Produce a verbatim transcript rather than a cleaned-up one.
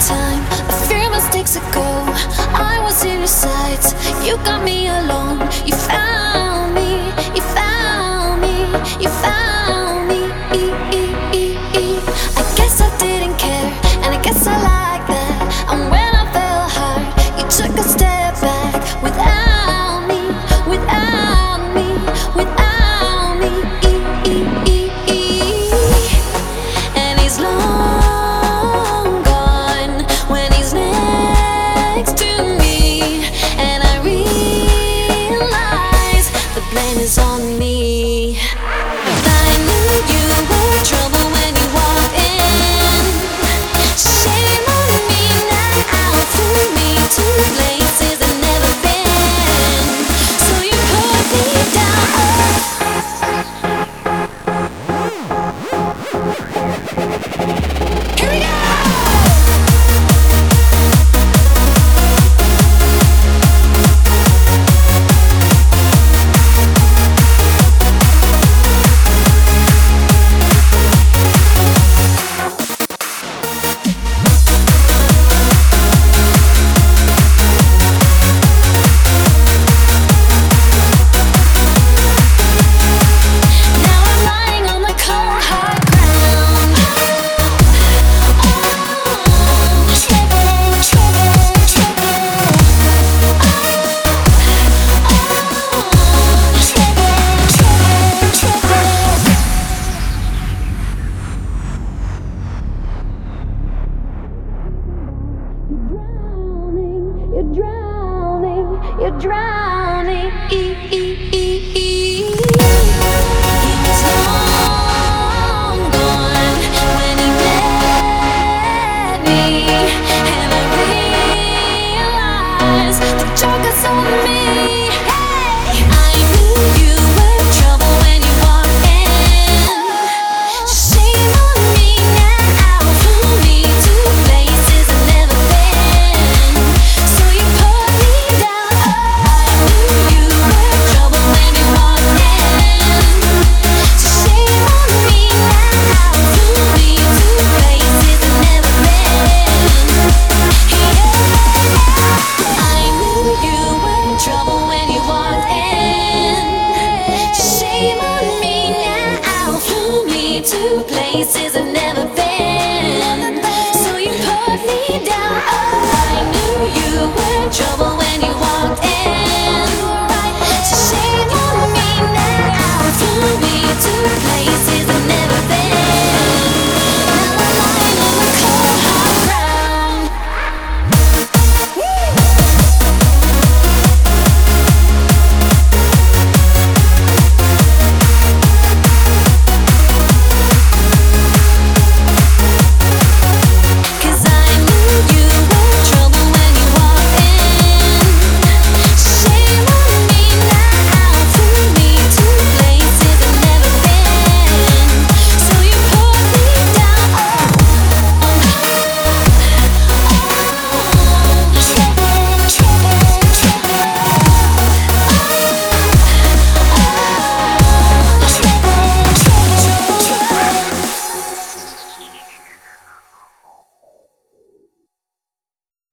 time. A few mistakes ago, I was in your sights. You got me alone. You found me. You found me. You found me. I guess I didn't care, and I guess I like that. And when I fell hard, you took a step back without me, without me, without me. And he's long gone when he's next to me, and I realize the blame is on me. I knew you were trouble when you walked in. Shame on me now, threw me to places I've never been. So you put me down. Here we go! Now I'm lying on the cold hard ground. Oh, trouble, trouble, trouble. Oh, trouble, trouble, trouble. You're drowning, you're drowning, you're drowning.